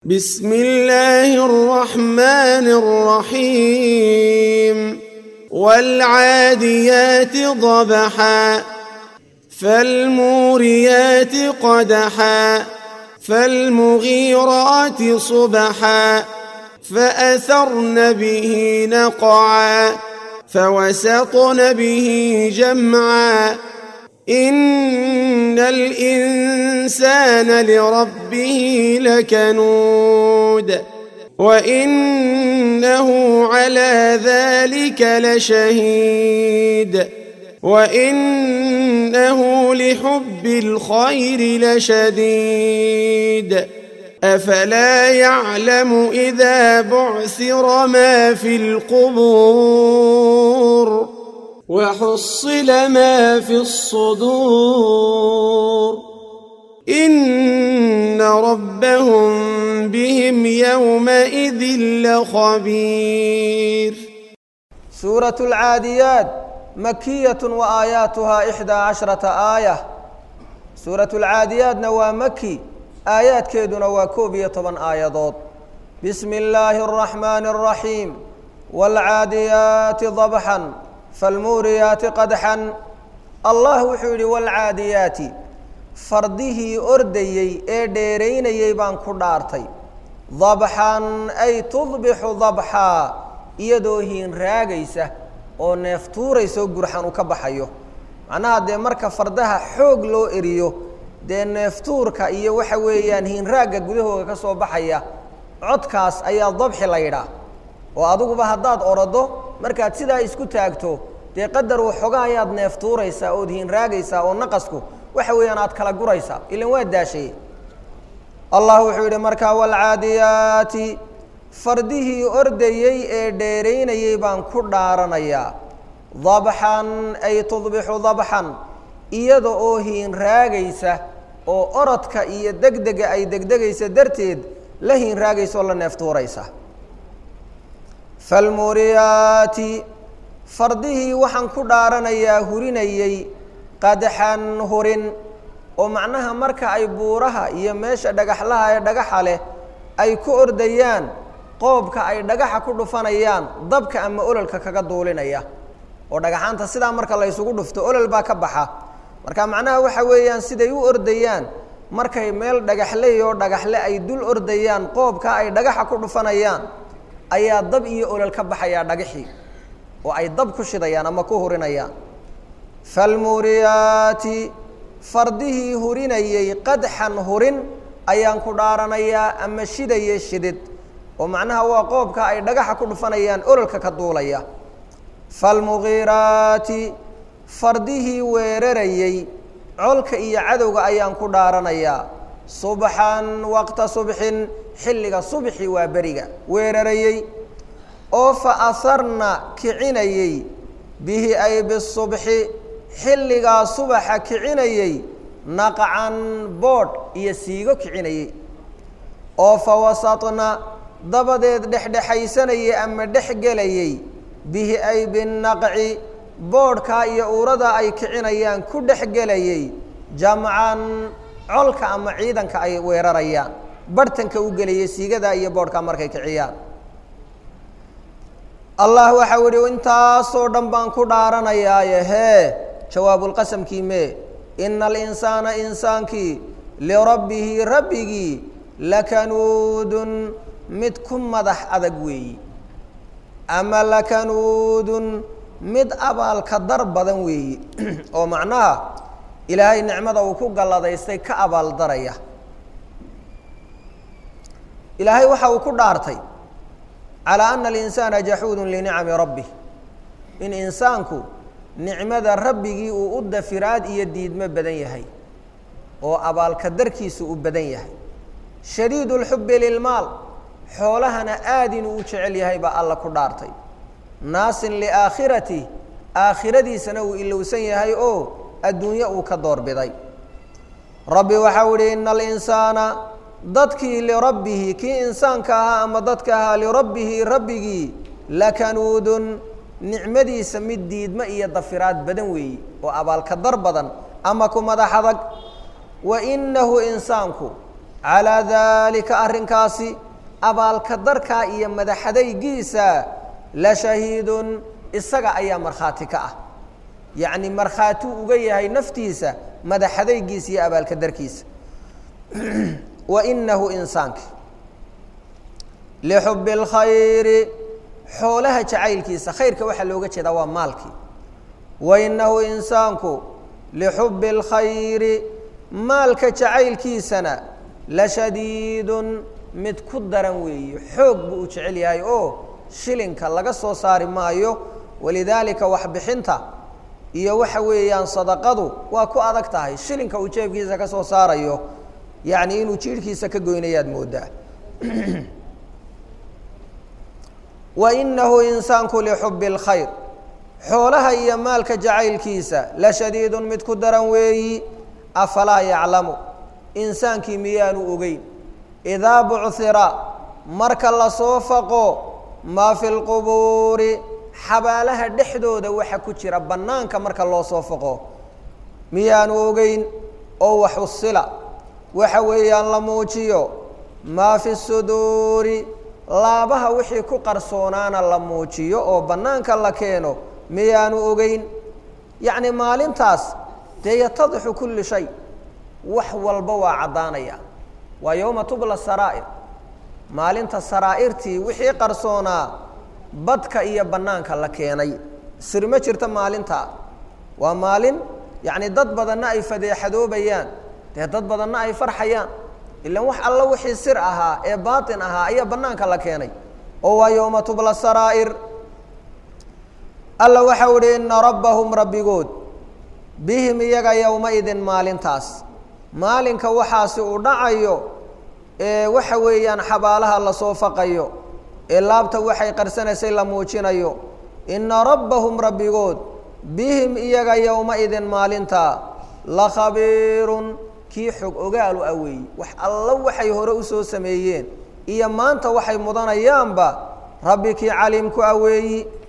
بسم الله الرحمن الرحيم والعاديات ضبحا فالموريات قدحا فالمغيرات صبحا فأثرن به نقعا فوسطن به جمعا إن الإنسان لربه لكنود وإنه على ذلك لشهيد وإنه لحب الخير لشديد أفلا يعلم إذا بعثر ما في القبور وحصل ما في الصدور إن ربهم بهم يومئذ لخبير. سورة العاديات مكية وآياتها 11 آية. سورة العاديات نوى مكي آيات كيد نوى كوبية طبعا آيات. بسم الله الرحمن الرحيم والعاديات ضبحا فالموريات قدحا. الله وحولي والعاديات فرده أرديي ديرينيي بان كدارتي ضبحا أي تضبح ضبحا يدوهين راقيسة oo neeftuurayso gurxan u ka baxayo macnaha de marka fardaha xoog loo eriyo de neeftuurka iyo waxa weeyaan hinraaga gudahooda ka soo baxaya codkaas ayaa dabxi la yiraahdo oo aduguba hadaad orado markaad sidaa isku taagto de qadar uu xogaa ayaad neeftuuraysa oo hinraagaysa oo naqasku waxa weeyaan aad kala guraysa ilaa waa daashay. Allah wuxuu yiri marka wal aadiyaati fardihii ordayay ee dheereynayay baan ku dhaaranayaa dabxan ay tudbixu dabxan iyada oo hiin raagaysa oo orodka iyo degdega ay degdegaysa darteed la hiin raagayso la neeftuuraysa. falmuriyaati fardihii waxaan ku dhaaranayaa hurinayay qadxan hurin oo macnaha marka ay buuraha iyo meesha dhagaxlaha ee dhagaxa leh ay ku ordayaan qoobka ay dhagaxa ku dhufanayaan dabka ama ololka kaga duulinaya oo dhagaxaanta sidaa marka la isugu dhufto olol baa ka baxa marka macnaha waxa weeyaan siday u ordayaan markay meel dhagaxley oo dhagaxle ay dul ordayaan qoobka ay dhagaxa ku dhufanayaan ayaa dab iyo olol ka baxaya dhagaxii oo ay dab ku shidayaan ama ku hurinayaan. falmuriyaati fardihi hurinayay qadxan hurin ayaan ku dhaaranayaa ama shidayay shidid oo macnaha waa qoobka ay dhagaxa ku dhufanayaan ololka ka duulaya. falmughiraati fardihi weerarayay colka iyo cadowga ayaan ku dhaaranayaa subxan waqta subxin xilliga subxi waa beriga weerarayay oo fa asarna kicinayay bihi ay bisubxi xilligaa subaxa kicinayay naqcan boodh iyo siigo kicinayay oo fa wasatna dabadeed dhexdhexaysanayay ama dhexgelayay bihi ay binaqci boodhkaa iyo uurada ay kicinayaan ku dhexgelayay jamcan colka ama ciidanka ay weerarayaan bartanka u gelayay siigada iyo boodhkaa markay kiciyaan. allah waxau yihi intaasoo dhan baan ku dhaaranayaaye hee jawaabulqasamkii mee ina alinsaana insaankii lirabbihi rabbigii lakanuudun mid ku madax adag weeyi ama lakanuudun mid abaalka dar badan weeyi oo macnaha ilaahay nicmada uu ku galladaystay ka abaal daraya. ilaahay waxa uu ku dhaartay calaa ana alinsaana jaxuudun linicami rabbih in insaanku nicmada rabbigii uu u dafiraad iyo diidmo badan yahay oo abaalka darkiisa uu badan yahay. shadiid اlxubi lilmaal xoolahana aad inuu u jecel yahay baa alla ku dhaartay. naasin liaakhirati aakhiradiisana uu ilowsan yahay oo adduunyo uu ka doorbiday. rabbi waxau ihi ina alinsaana dadkii lirabbihi kii insaanka ahaa ama dadka ahaa lirabbihi rabbigii lakanuudun nicmadiisa mid diidmo iyo dafiraad badan weeyi oo abaalka dar badan ama ku madax adag. wa inahu insaanku calaa daalika arrinkaasi abaalka darkaa iyo madaxadaygiisa la shahiidun isaga ayaa markhaati ka ah yacni markhaatuu uga yahay naftiisa madaxadaygiisa iyo abaalka darkiisa wa inahu insaanki lixubbi اlkhayri xoolaha jacaylkiisa khayrka waxaa looga jeedaa waa maalkii wa inahu insaanku lixubbi اlkhayri maalka jacaylkiisana la shadiidun mid ku daran weeye xoog buu u jecel yahay oo shilinka laga soo saari maayo walidaalika waxbixinta iyo waxa weeyaan sadaqadu waa ku adag tahay shilinka uu jeebkiisa ka soo saarayo yacni inuu jiirhkiisa ka goynayaad moodaa wa inahu insaanku lixubbi اlkhayr xoolaha iyo maalka jacaylkiisa la shadiidun mid ku daran weeyi afalaa yaclamu insaankii miyaanu ogeyn idaa buchira marka lasoo faqo maa fi lqubuuri xabaalaha dhexdooda waxa ku jira bannaanka marka loo soo faqo miyaanu ogeyn oo waxusila waxa weeyaan la muujiyo maa fi suduuri laabaha wixii ku qarsoonaana la muujiyo oo bannaanka la keeno miyaanu ogeyn yacni maalintaas dee yatadixu kulli shay wax walba waa caddaanaya waa yowma tubla saraa'ir maalinta saraa'irtii wixii qarsoonaa badka iyo bannaanka la keenay sir ma jirta maalintaa waa maalin yacni dad badanna ay fadeexadoobayaan dee dad badanna ay farxayaan ilaan wax alla wixii sir ahaa ee baatin ahaa ayaa bannaanka la keenay oo waa yowma tubla saraa'ir alla waxau ihi ina rabbahum rabbigood bihim iyaga yowmaidin maalintaas maalinka waxaasi uu dhacayo ee waxa weeyaan xabaalaha lasoo faqayo ee laabta waxay qarsanaysay la muujinayo ina rabbahum rabbigood bihim iyaga yowmaidin maalintaa la khabiirun kii xog ogaalu ah weeye wax alla waxay hore usoo sameeyeen iyo maanta waxay mudanayaanba rabbi kii caliimku ah weeyi